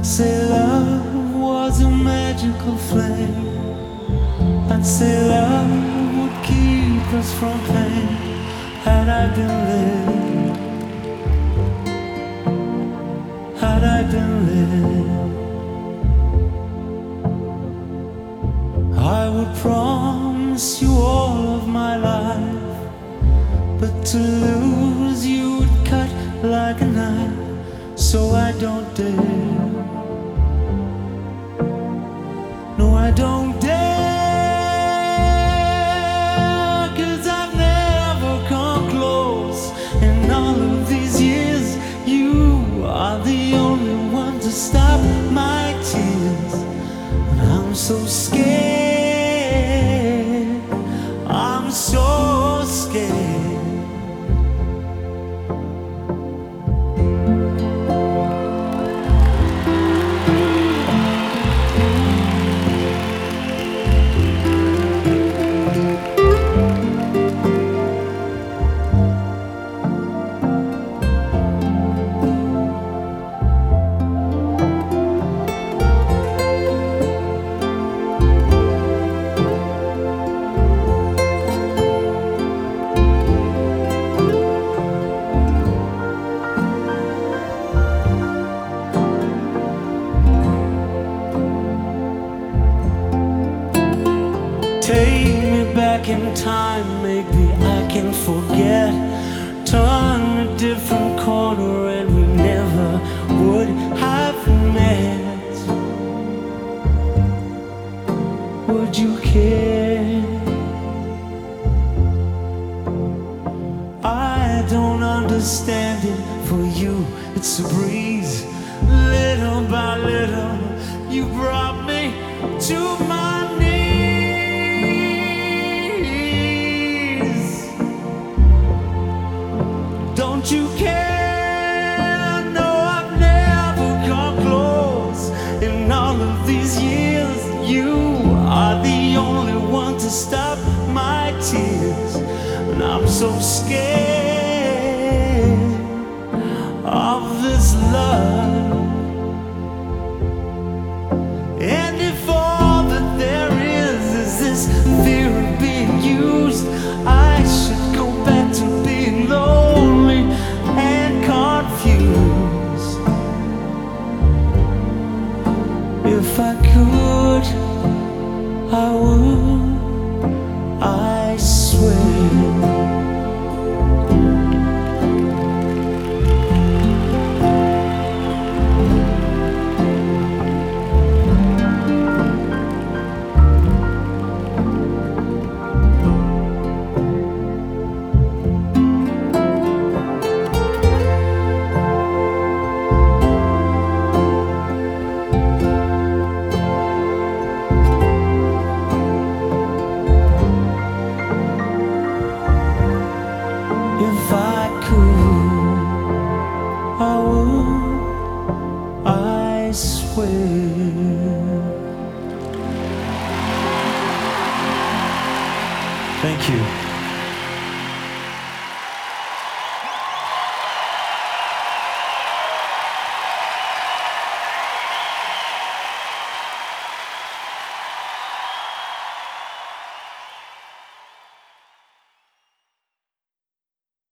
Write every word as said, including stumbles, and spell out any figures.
say love was a magical flame. I'd say love would keep us from pain. Had I been living, had I been living, I would promise you all of my life, but to lose you would cut like a knife. So I don't dare, no I don't dare, 'cause I've never come close. In all of these years, you are the only one to stop my tears. And I'm so scared, I'm so scared. Take me back in time, maybe I can forget. Turn a different corner and we never would have met. Would you care? I don't understand it. For you, it's a breeze. Little by little, you brought me to my knees. Don't you care? No, I've never come close. In all of these years, you are the only one to stop my tears. And I'm so scared of this love. And if all that there is is this fear of being used, I should go back to being lonely and confused. If I could, I would, I swear. If I could, I would, I swear. Thank you.